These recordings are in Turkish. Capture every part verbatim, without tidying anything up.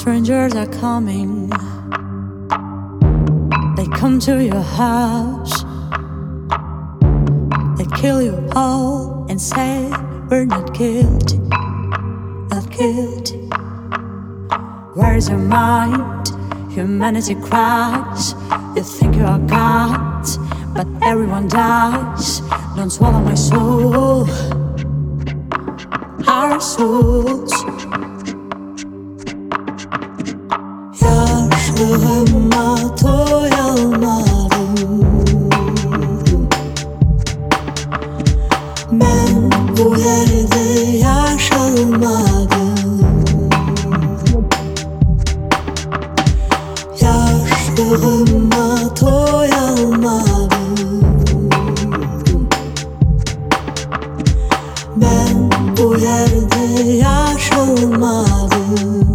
strangers are coming. They come to your house. They kill you all and say we're not guilty, not guilty. Where's your mind? Humanity cries. You think you are God, but everyone dies. Don't swallow my soul, our souls. Yaşlığıma doyamadım. Ben bu yerde yaşamadım. Yaşlığıma doyamadım. Ben bu yerde yaşamadım.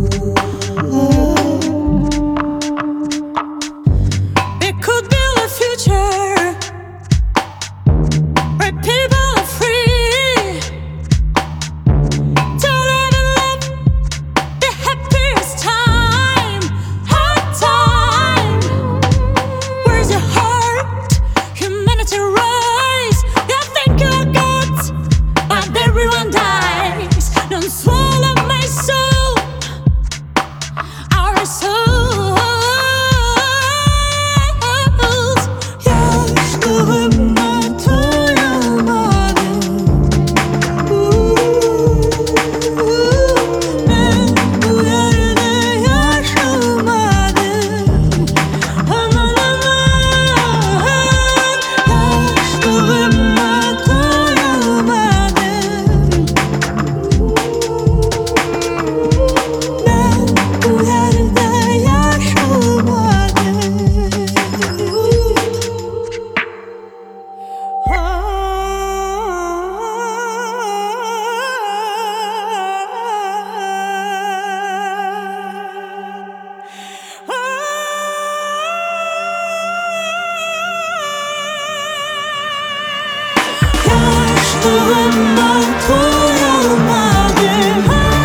Yaşlığıma doyamadım.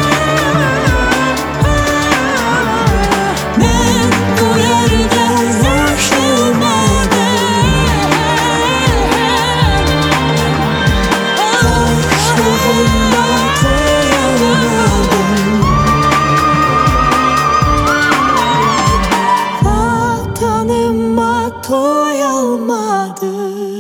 Ben bu yerde yaşamadım. Yaşlığıma doyamadım. Vatanıma doyamadım.